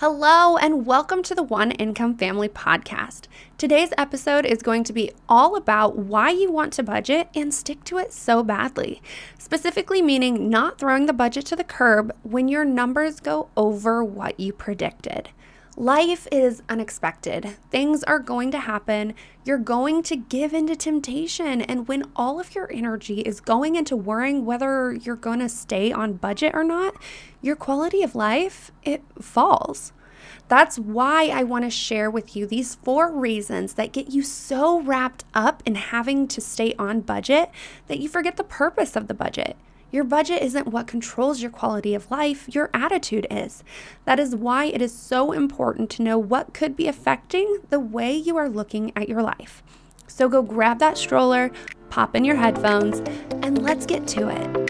Hello, and welcome to the One Income Family Podcast. Today's episode is going to be all about why you want to budget and stick to it so badly. Specifically meaning not throwing the budget to the curb when your numbers go over what you predicted. Life is unexpected. Things are going to happen. You're going to give into temptation. And when all of your energy is going into worrying whether you're going to stay on budget or not, your quality of life, it falls. That's why I want to share with you these 4 reasons that get you so wrapped up in having to stay on budget that you forget the purpose of the budget. Your budget isn't what controls your quality of life, your attitude is. That is why it is so important to know what could be affecting the way you are looking at your life. So go grab that stroller, pop in your headphones, and let's get to it.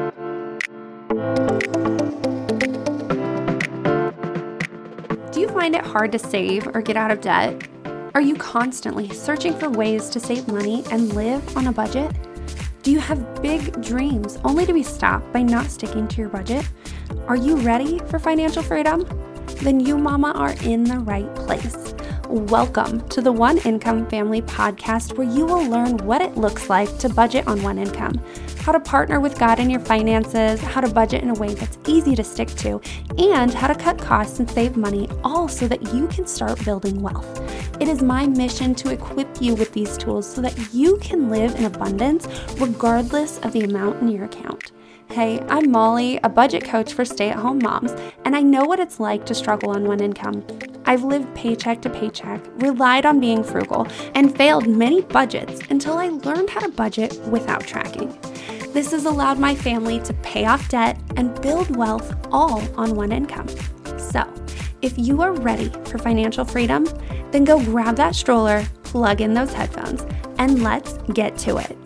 Do you find it hard to save or get out of debt? Are you constantly searching for ways to save money and live on a budget? Do you have big dreams only to be stopped by not sticking to your budget? Are you ready for financial freedom? Then you, mama, are in the right place. Welcome to the One Income Family Podcast, where you will learn what it looks like to budget on one income, how to partner with God in your finances, how to budget in a way that's easy to stick to, and how to cut costs and save money, all so that you can start building wealth. It is my mission to equip you with these tools so that you can live in abundance regardless of the amount in your account. Hey, I'm Molly, a budget coach for stay-at-home moms, and I know what it's like to struggle on one income. I've lived paycheck to paycheck, relied on being frugal, and failed many budgets until I learned how to budget without tracking. This has allowed my family to pay off debt and build wealth all on one income. So, if you are ready for financial freedom, then go grab that stroller, plug in those headphones, and let's get to it.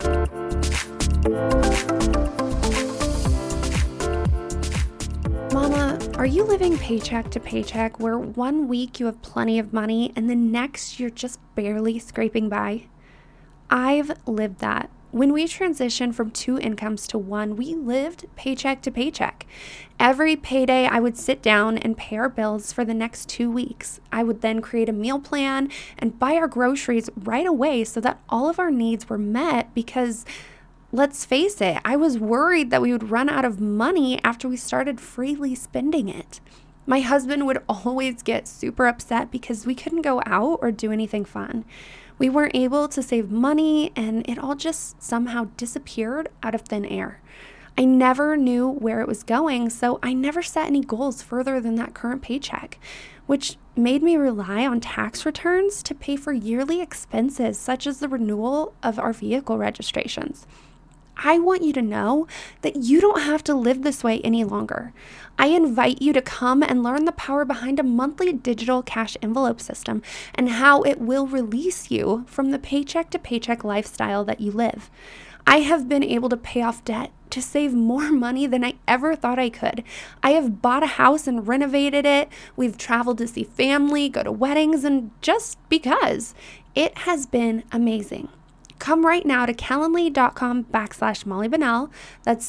Mama, are you living paycheck to paycheck where one week you have plenty of money and the next you're just barely scraping by? I've lived that. When we transitioned from 2 incomes to 1, we lived paycheck to paycheck. Every payday, I would sit down and pay our bills for the next 2 weeks. I would then create a meal plan and buy our groceries right away so that all of our needs were met because, let's face it, I was worried that we would run out of money after we started freely spending it. My husband would always get super upset because we couldn't go out or do anything fun. We weren't able to save money, and it all just somehow disappeared out of thin air. I never knew where it was going, so I never set any goals further than that current paycheck, which made me rely on tax returns to pay for yearly expenses such as the renewal of our vehicle registrations. I want you to know that you don't have to live this way any longer. I invite you to come and learn the power behind a monthly digital cash envelope system and how it will release you from the paycheck to paycheck lifestyle that you live. I have been able to pay off debt to save more money than I ever thought I could. I have bought a house and renovated it. We've traveled to see family, go to weddings, and just because. It has been amazing. Come right now to Calendly.com/Molly Bunnell. That's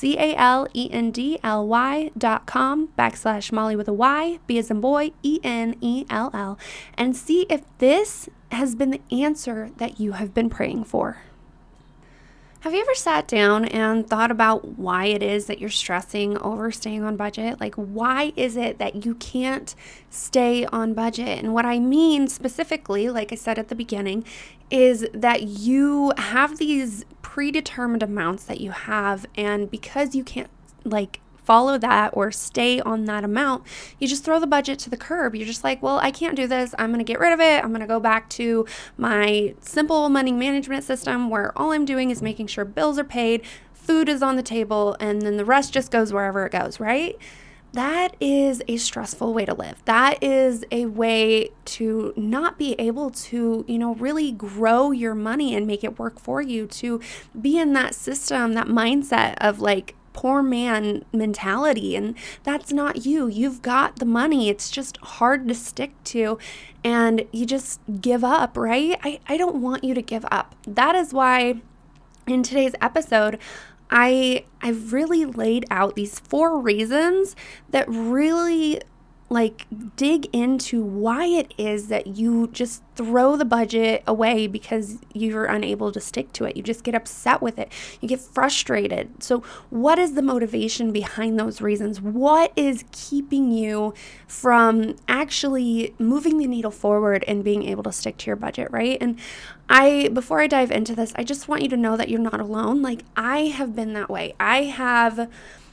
CALENDLY.com/Molly with a Y, B as in boy, ENELL, and see if this has been the answer that you have been praying for. Have you ever sat down and thought about why it is that you're stressing over staying on budget? Like, why is it that you can't stay on budget? And what I mean specifically, like I said at the beginning, is that you have these predetermined amounts that you have, and because you can't follow that or stay on that amount, you just throw the budget to the curb. You're just like, well, I can't do this. I'm going to get rid of it. I'm going to go back to my simple money management system where all I'm doing is making sure bills are paid, food is on the table, and then the rest just goes wherever it goes, right? That is a stressful way to live. That is a way to not be able to, really grow your money and make it work for you, to be in that system, that mindset of poor man mentality. And that's not you. You've got the money. It's just hard to stick to, and you just give up, right? I don't want you to give up. That is why in today's episode, I've really laid out these 4 reasons that really like dig into why it is that you just throw the budget away because you're unable to stick to it. You just get upset with it. You get frustrated. So what is the motivation behind those reasons? What is keeping you from actually moving the needle forward and being able to stick to your budget, right? And before I dive into this, I just want you to know that you're not alone. Like, I have been that way. I have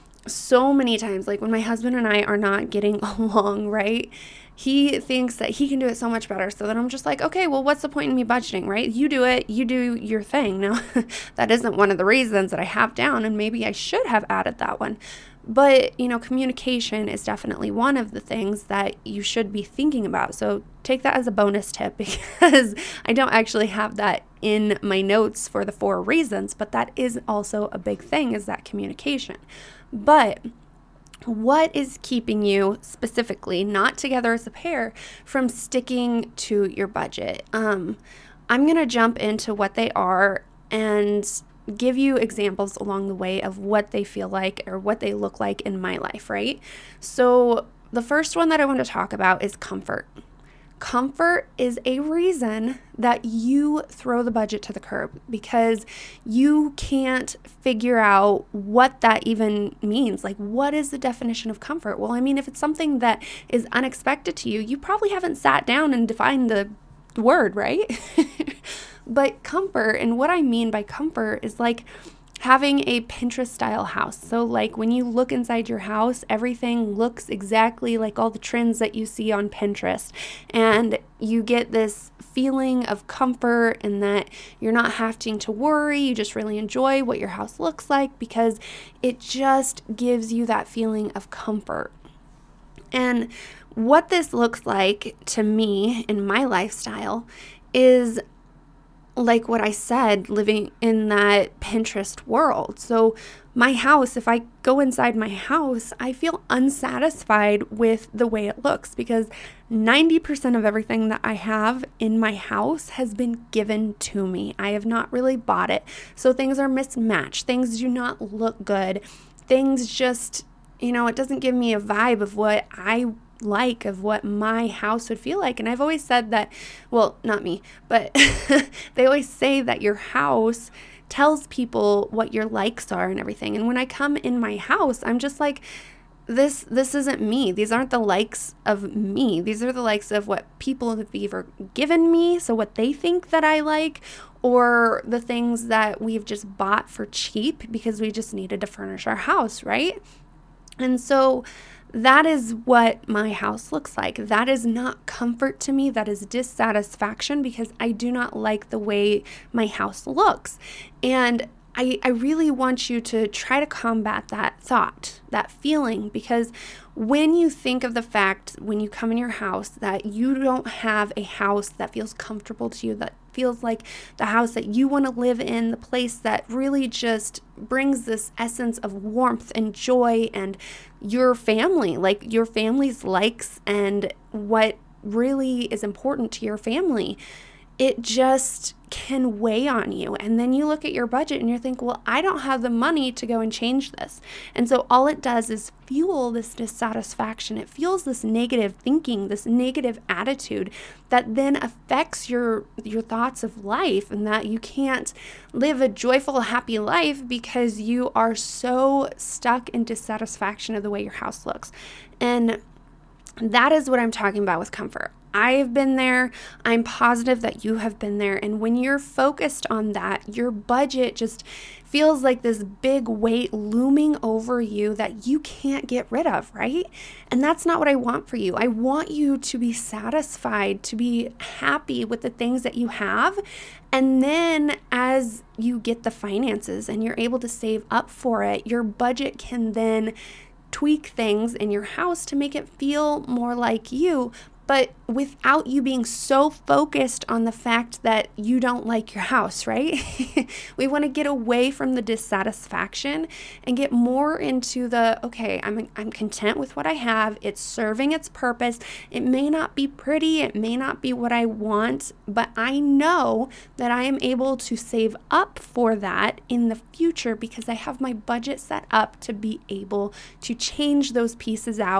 so many times, like when my husband and I are not getting along, right? He thinks that he can do it so much better. So then I'm just like, okay, well, what's the point in me budgeting, right? You do it, you do your thing. Now, that isn't one of the reasons that I have down, and maybe I should have added that one. But, communication is definitely one of the things that you should be thinking about. So take that as a bonus tip, because I don't actually have that in my notes for the 4 reasons, but that is also a big thing, is that communication. But what is keeping you specifically, not together as a pair, from sticking to your budget? I'm going to jump into what they are and give you examples along the way of what they feel like or what they look like in my life, right? So the first one that I want to talk about is comfort. Comfort is a reason that you throw the budget to the curb, because you can't figure out what that even means. Like, what is the definition of comfort? Well, I mean, if it's something that is unexpected to you, you probably haven't sat down and defined the word, right? But comfort, and what I mean by comfort is like having a Pinterest style house. So like when you look inside your house, everything looks exactly like all the trends that you see on Pinterest. And you get this feeling of comfort, and that you're not having to worry. You just really enjoy what your house looks like, because it just gives you that feeling of comfort. And what this looks like to me in my lifestyle is, like what I said, living in that Pinterest world. So my house, if I go inside my house, I feel unsatisfied with the way it looks, because 90% of everything that I have in my house has been given to me. I have not really bought it. So things are mismatched. Things do not look good. Things just, it doesn't give me a vibe of what I like, of what my house would feel like. And I've always said that, well, not me, but they always say that your house tells people what your likes are and everything. And when I come in my house, I'm just like, this isn't me. These aren't the likes of me. These are the likes of what people have either given me, so what they think that I like, or the things that we've just bought for cheap because we just needed to furnish our house, right? And so that is what my house looks like. That is not comfort to me. That is dissatisfaction, because I do not like the way my house looks. And I really want you to try to combat that thought, that feeling, because when you think of the fact, when you come in your house, that you don't have a house that feels comfortable to you, that feels like the house that you want to live in, the place that really just brings this essence of warmth and joy, and your family, like your family's likes and what really is important to your family, it just can weigh on you. And then you look at your budget and you think, well, I don't have the money to go and change this. And so all it does is fuel this dissatisfaction. It fuels this negative thinking, this negative attitude that then affects your thoughts of life, and that you can't live a joyful, happy life because you are so stuck in dissatisfaction of the way your house looks. And that is what I'm talking about with comfort. I've been there. I'm positive that you have been there. And when you're focused on that, your budget just feels like this big weight looming over you that you can't get rid of, right? And that's not what I want for you. I want you to be satisfied, to be happy with the things that you have. And then as you get the finances and you're able to save up for it, your budget can then tweak things in your house to make it feel more like you, but without you being so focused on the fact that you don't like your house, right? We want to get away from the dissatisfaction and get more into the, okay, I'm content with what I have. It's serving its purpose. It may not be pretty. It may not be what I want, but I know that I am able to save up for that in the future because I have my budget set up to be able to change those pieces out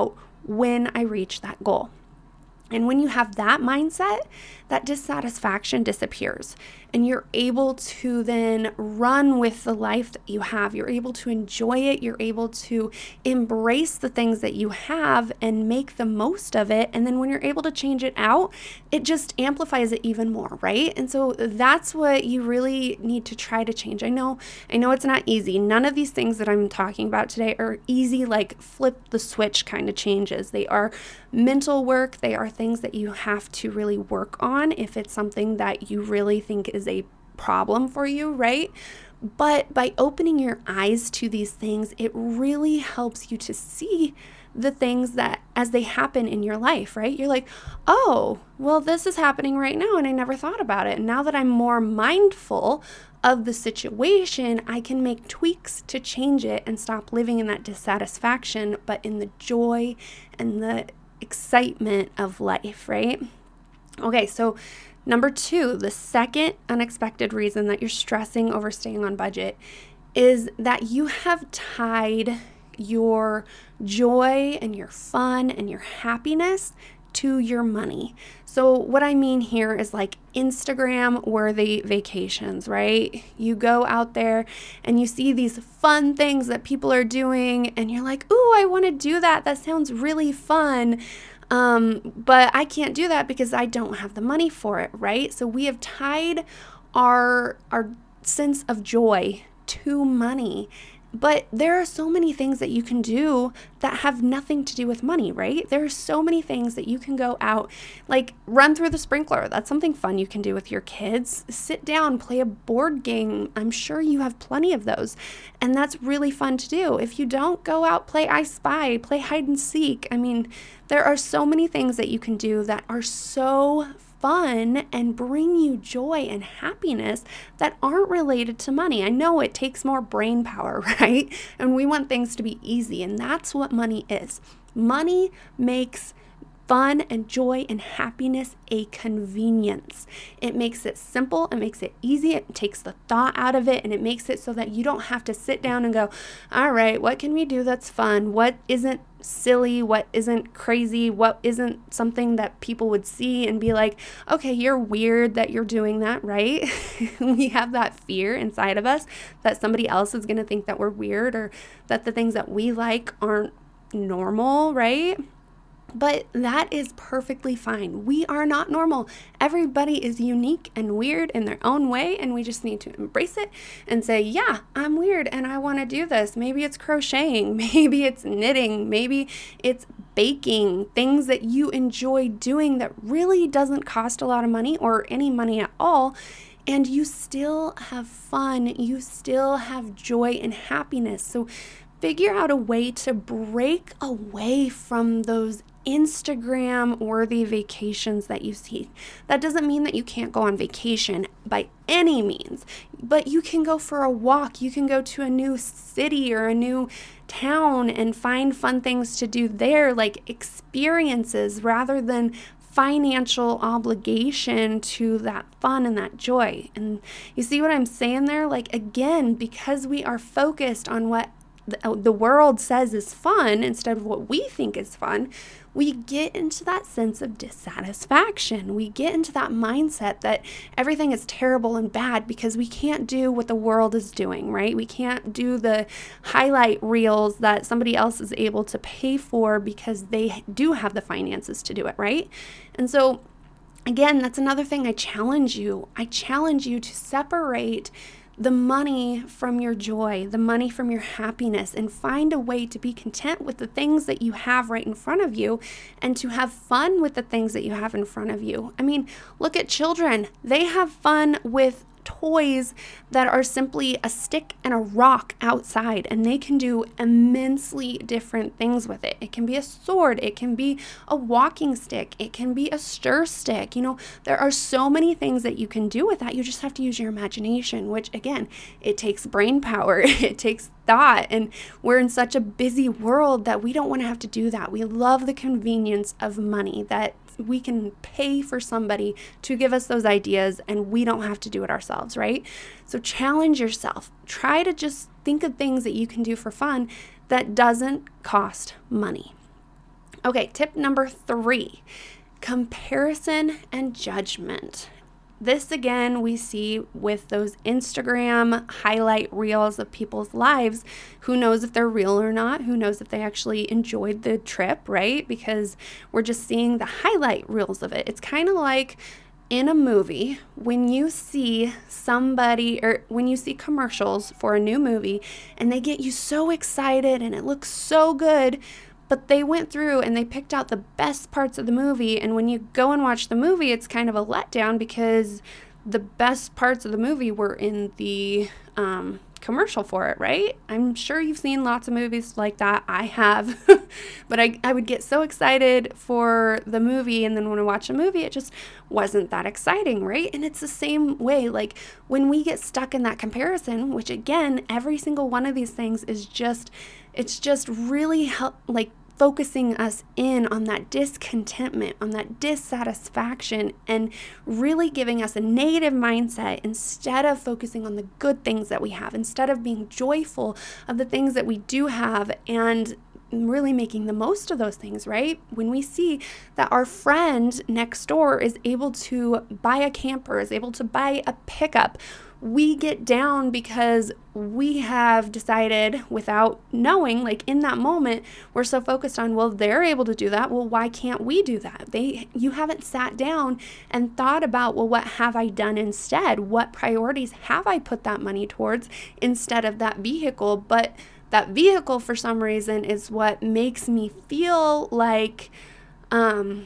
when I reach that goal. And when you have that mindset, that dissatisfaction disappears and you're able to then run with the life that you have. You're able to enjoy it. You're able to embrace the things that you have and make the most of it. And then when you're able to change it out, it just amplifies it even more, right? And so that's what you really need to try to change. I know it's not easy. None of these things that I'm talking about today are easy, like flip the switch kind of changes. They are mental work. They are things that you have to really work on if it's something that you really think is a problem for you, right? But by opening your eyes to these things, it really helps you to see the things that as they happen in your life, right? You're like, oh, well, this is happening right now and I never thought about it. And now that I'm more mindful of the situation, I can make tweaks to change it and stop living in that dissatisfaction, but in the joy and the excitement of life, right? Okay, so number 2, the second unexpected reason that you're stressing over staying on budget is that you have tied your joy and your fun and your happiness to your money. So what I mean here is like Instagram worthy vacations, right? You go out there and you see these fun things that people are doing and you're like, ooh, I want to do that. That sounds really fun. But I can't do that because I don't have the money for it, right? So we have tied our sense of joy to money. But there are so many things that you can do that have nothing to do with money, right? There are so many things that you can go out, like run through the sprinkler. That's something fun you can do with your kids. Sit down, play a board game. I'm sure you have plenty of those. And that's really fun to do. If you don't, go out, play I Spy, play hide and seek. I mean, there are so many things that you can do that are so fun and bring you joy and happiness that aren't related to money. I know it takes more brain power, right? And we want things to be easy, and that's what money is. Money makes fun and joy and happiness a convenience. It makes it simple, it makes it easy, it takes the thought out of it, and it makes it so that you don't have to sit down and go, all right, what can we do that's fun? What isn't silly? What isn't crazy? What isn't something that people would see and be like, okay, you're weird that you're doing that, right? We have that fear inside of us that somebody else is going to think that we're weird or that the things that we like aren't normal, right? But that is perfectly fine. We are not normal. Everybody is unique and weird in their own way, and we just need to embrace it and say, yeah, I'm weird and I want to do this. Maybe it's crocheting, maybe it's knitting, maybe it's baking, things that you enjoy doing that really doesn't cost a lot of money or any money at all. And you still have fun, you still have joy and happiness. So figure out a way to break away from those Instagram worthy vacations that you see. That doesn't mean that you can't go on vacation by any means, but you can go for a walk. You can go to a new city or a new town and find fun things to do there, like experiences rather than financial obligation to that fun and that joy. And you see what I'm saying there? Like, again, because we are focused on what the world says is fun instead of what we think is fun, we get into that sense of dissatisfaction. We get into that mindset that everything is terrible and bad because we can't do what the world is doing, right? We can't do the highlight reels that somebody else is able to pay for because they do have the finances to do it, right? And so, again, that's another thing I challenge you. I challenge you to separate the money from your joy, the money from your happiness, and find a way to be content with the things that you have right in front of you and to have fun with the things that you have in front of you. I mean, look at children. They have fun with toys that are simply a stick and a rock outside, and they can do immensely different things with it. It can be a sword, it can be a walking stick, it can be a stir stick. You know, there are so many things that you can do with that. You just have to use your imagination, which again, it takes brain power, it takes thought, and we're in such a busy world that we don't want to have to do that. We love the convenience of money, that we can pay for somebody to give us those ideas and we don't have to do it ourselves, right? So challenge yourself. Try to just think of things that you can do for fun that doesn't cost money. Okay, tip number 3, comparison and judgment. This again, we see with those Instagram highlight reels of people's lives. Who knows if they're real or not? Who knows if they actually enjoyed the trip, right? Because we're just seeing the highlight reels of it. It's kind of like in a movie, when you see somebody or when you see commercials for a new movie and they get you so excited and it looks so good, but they went through and they picked out the best parts of the movie. And when you go and watch the movie, it's kind of a letdown because the best parts of the movie were in the commercial for it, right? I'm sure you've seen lots of movies like that. I have. But I would get so excited for the movie, and then when I watch a movie, it just wasn't that exciting, right? And it's the same way, like when we get stuck in that comparison, which again, every single one of these things is just, it's just really focusing us in on that discontentment, on that dissatisfaction, and really giving us a negative mindset instead of focusing on the good things that we have, instead of being joyful of the things that we do have and really making the most of those things, right? When we see that our friend next door is able to buy a camper, is able to buy a pickup, we get down because we have decided without knowing, like in that moment, we're so focused on, well, they're able to do that. Well, why can't we do that? You haven't sat down and thought about, well, what have I done instead? What priorities have I put that money towards instead of that vehicle? But that vehicle, for some reason, is what makes me feel like I'm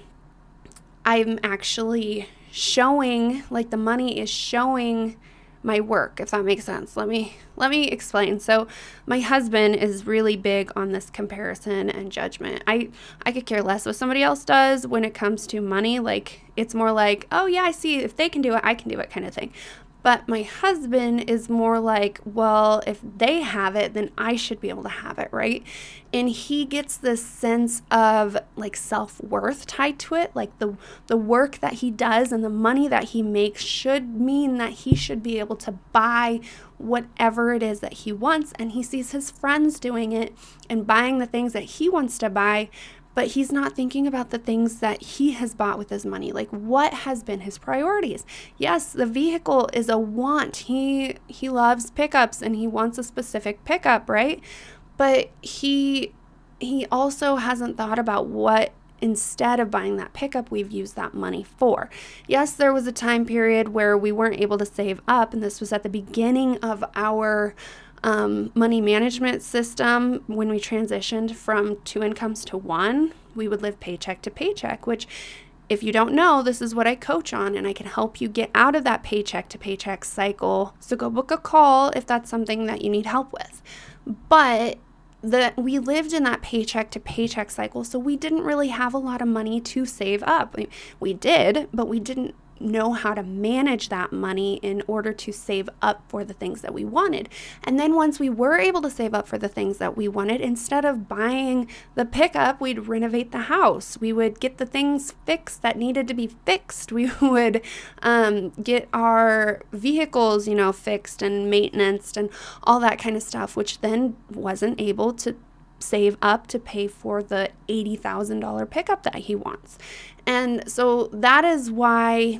actually showing, like the money is showing my work, if that makes sense. Let me explain. So my husband is really big on this comparison and judgment. I could care less what somebody else does when it comes to money. Like, it's more like, oh yeah, I see, if they can do it, I can do it kind of thing. But my husband is more like, well, if they have it, then I should be able to have it, right? And he gets this sense of like self-worth tied to it. Like the work that he does and the money that he makes should mean that he should be able to buy whatever it is that he wants. And he sees his friends doing it and buying the things that he wants to buy, but he's not thinking about the things that he has bought with his money. Like, what has been his priorities? Yes, the vehicle is a want. He loves pickups and he wants a specific pickup, right? But he also hasn't thought about what, instead of buying that pickup, we've used that money for. Yes, there was a time period where we weren't able to save up, and this was at the beginning of our money management system. When we transitioned from 2 incomes to 1, we would live paycheck to paycheck, which, if you don't know, this is what I coach on, and I can help you get out of that paycheck to paycheck cycle. So go book a call if that's something that you need help with. But we lived in that paycheck to paycheck cycle, so we didn't really have a lot of money to save up. We did, but we didn't know how to manage that money in order to save up for the things that we wanted. And then once we were able to save up for the things that we wanted, instead of buying the pickup, we'd renovate the house. We would get the things fixed that needed to be fixed. We would get our vehicles, fixed and maintenanced and all that kind of stuff, which then wasn't able to save up to pay for the $80,000 pickup that he wants. And so that is why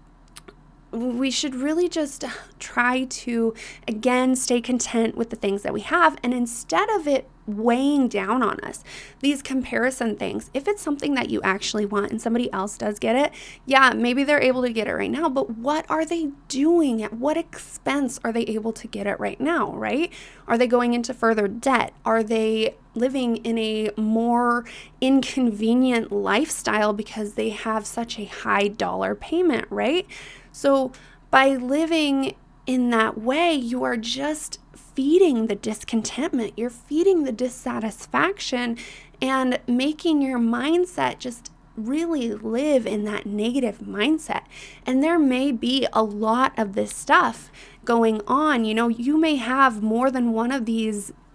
we should really just try to, again, stay content with the things that we have. And instead of it weighing down on us, these comparison things, if it's something that you actually want and somebody else does get it, yeah, maybe they're able to get it right now, but what are they doing? At what expense are they able to get it right now, right? Are they going into further debt? Are they living in a more inconvenient lifestyle because they have such a high dollar payment, right? So by living in that way, you are just feeding the discontentment, you're feeding the dissatisfaction, and making your mindset just really live in that negative mindset. And there may be a lot of this stuff going on. You may have more than one of these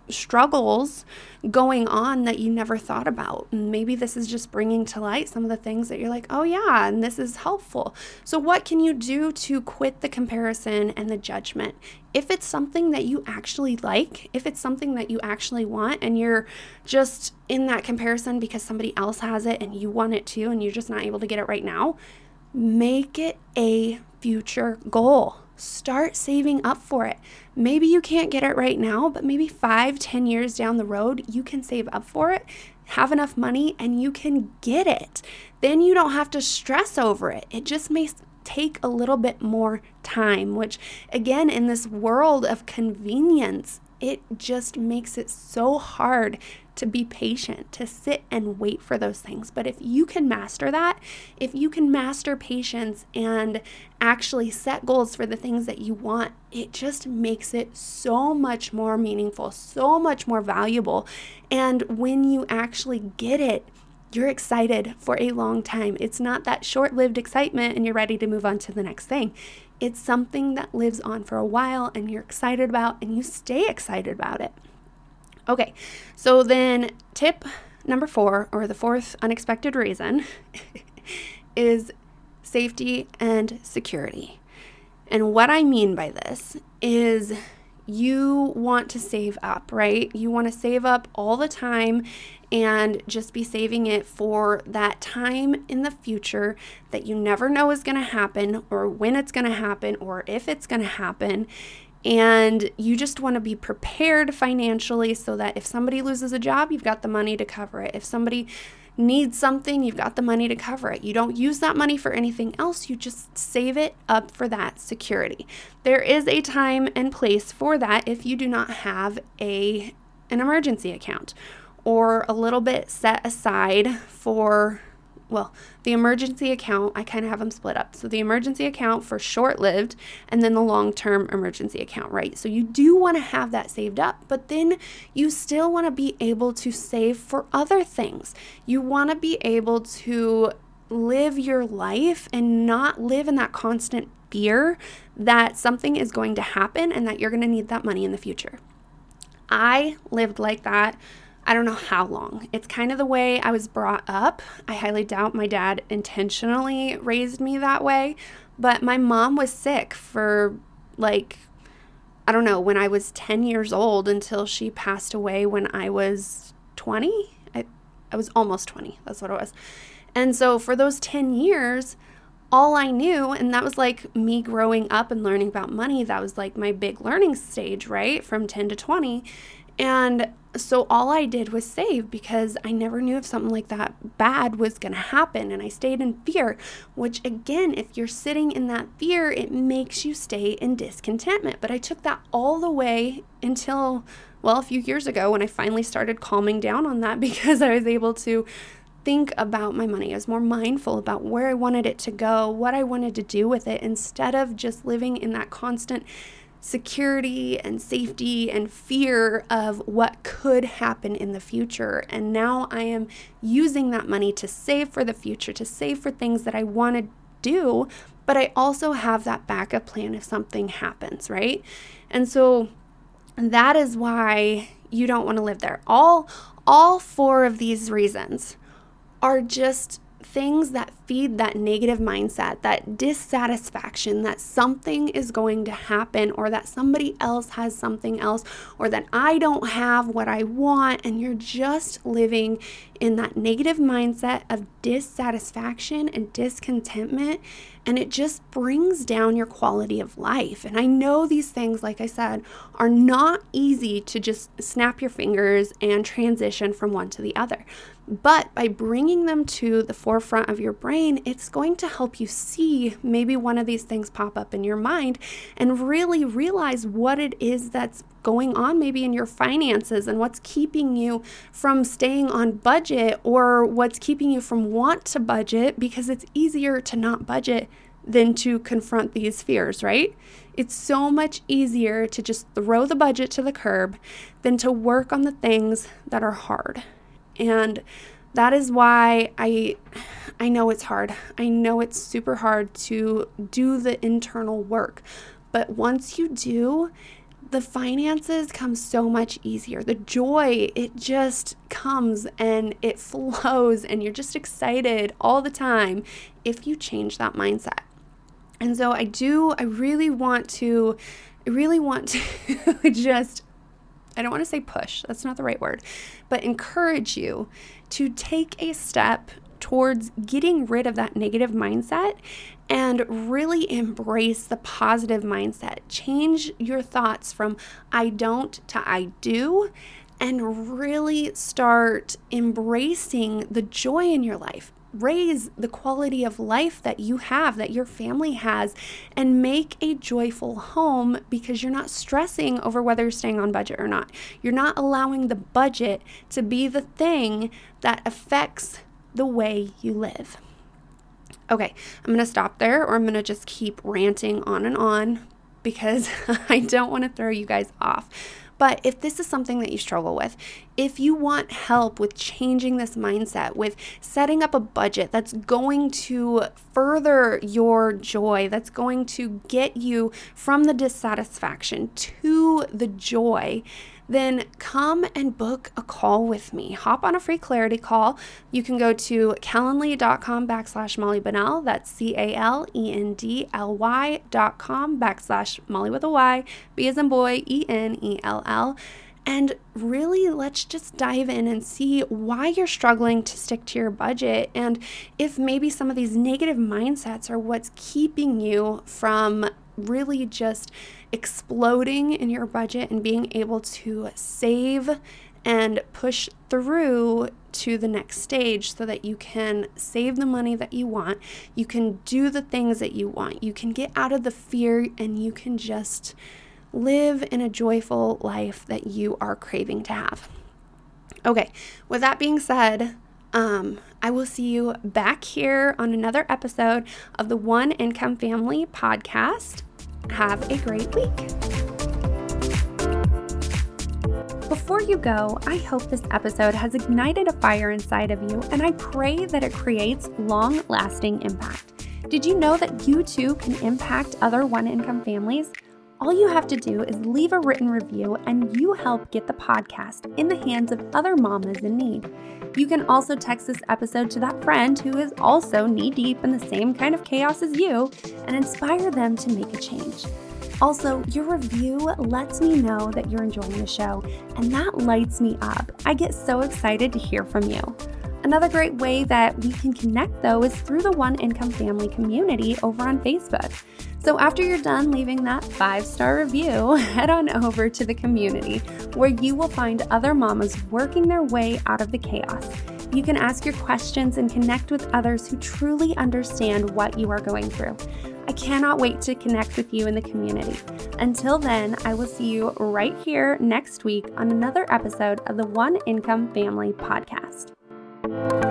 struggles going on that you never thought about. And maybe this is just bringing to light some of the things that you're like, oh yeah, and this is helpful. So what can you do to quit the comparison and the judgment? If it's something that you actually like, if it's something that you actually want, and you're just in that comparison because somebody else has it and you want it too, and you're just not able to get it right now, make it a future goal. Start saving up for it. Maybe you can't get it right now, but maybe 5-10 years down the road, you can save up for it, have enough money, and you can get it. Then you don't have to stress over it. It just may take a little bit more time, which again, in this world of convenience, it just makes it so hard to be patient, to sit and wait for those things. But if you can master that, if you can master patience and actually set goals for the things that you want, it just makes it so much more meaningful, so much more valuable. And when you actually get it, you're excited for a long time. It's not that short-lived excitement and you're ready to move on to the next thing. It's something that lives on for a while and you're excited about and you stay excited about it. Okay, so then tip number 4, or the fourth unexpected reason, is safety and security. And what I mean by this is you want to save up, right? You want to save up all the time and just be saving it for that time in the future that you never know is going to happen, or when it's going to happen, or if it's going to happen. And you just want to be prepared financially so that if somebody loses a job, you've got the money to cover it. If somebody needs something, you've got the money to cover it. You don't use that money for anything else. You just save it up for that security. There is a time and place for that if you do not have an emergency account, or a little bit set aside for, well, the emergency account, I kind of have them split up. So the emergency account for short-lived, and then the long-term emergency account, right? So you do want to have that saved up, but then you still want to be able to save for other things. You want to be able to live your life and not live in that constant fear that something is going to happen and that you're going to need that money in the future. I lived like that. I don't know how long. It's kind of the way I was brought up. I highly doubt my dad intentionally raised me that way, but my mom was sick for I don't know, when I was 10 years old until she passed away when I was 20. I was almost 20. That's what it was. And so for those 10 years, all I knew, and that was like me growing up and learning about money, that was like my big learning stage, right? From 10 to 20. And so all I did was save because I never knew if something like that bad was going to happen. And I stayed in fear, which again, if you're sitting in that fear, it makes you stay in discontentment. But I took that all the way until, well, a few years ago when I finally started calming down on that because I was able to think about my money. I was more mindful about where I wanted it to go, what I wanted to do with it, instead of just living in that constant security and safety and fear of what could happen in the future. And now I am using that money to save for the future, to save for things that I want to do, but I also have that backup plan if something happens, right? And so that is why you don't want to live there. All 4 of these reasons are just things that feed that negative mindset, that dissatisfaction that something is going to happen, or that somebody else has something else, or that I don't have what I want, and you're just living in that negative mindset of dissatisfaction and discontentment, and it just brings down your quality of life. And I know these things, like I said, are not easy to just snap your fingers and transition from one to the other. But by bringing them to the forefront of your brain, it's going to help you see maybe one of these things pop up in your mind and really realize what it is that's going on maybe in your finances and what's keeping you from staying on budget, or what's keeping you from want to budget, because it's easier to not budget than to confront these fears, right? It's so much easier to just throw the budget to the curb than to work on the things that are hard. And that is why I know it's hard. I know it's super hard to do the internal work. But once you do, the finances come so much easier. The joy, it just comes and it flows, and you're just excited all the time if you change that mindset. And so I really want to just, I don't want to say push, that's not the right word, but encourage you to take a step towards getting rid of that negative mindset and really embrace the positive mindset. Change your thoughts from I don't to I do, and really start embracing the joy in your life. Raise the quality of life that you have, that your family has, and make a joyful home, because you're not stressing over whether you're staying on budget or not. You're not allowing the budget to be the thing that affects the way you live. Okay, I'm going to stop there, or I'm going to just keep ranting on and on, because I don't want to throw you guys off. But if this is something that you struggle with, if you want help with changing this mindset, with setting up a budget that's going to further your joy, that's going to get you from the dissatisfaction to the joy, then come and book a call with me. Hop on a free clarity call. You can go to calendly.com/Molly Bunnell. That's calendly.com/Molly with a Y, B as in boy, ENELL. And really, let's just dive in and see why you're struggling to stick to your budget, and if maybe some of these negative mindsets are what's keeping you from really just exploding in your budget and being able to save and push through to the next stage, so that you can save the money that you want, you can do the things that you want, you can get out of the fear, and you can just live in a joyful life that you are craving to have. Okay, with that being said, I will see you back here on another episode of the One Income Family podcast. Have a great week. Before you go, I hope this episode has ignited a fire inside of you, and I pray that it creates long-lasting impact. Did you know that you too can impact other one-income families? All you have to do is leave a written review, and you help get the podcast in the hands of other mamas in need. You can also text this episode to that friend who is also knee-deep in the same kind of chaos as you, and inspire them to make a change. Also, your review lets me know that you're enjoying the show, and that lights me up. I get so excited to hear from you. Another great way that we can connect, though, is through the One Income Family community over on Facebook. So after you're done leaving that 5-star review, head on over to the community, where you will find other mamas working their way out of the chaos. You can ask your questions and connect with others who truly understand what you are going through. I cannot wait to connect with you in the community. Until then, I will see you right here next week on another episode of the One Income Family podcast.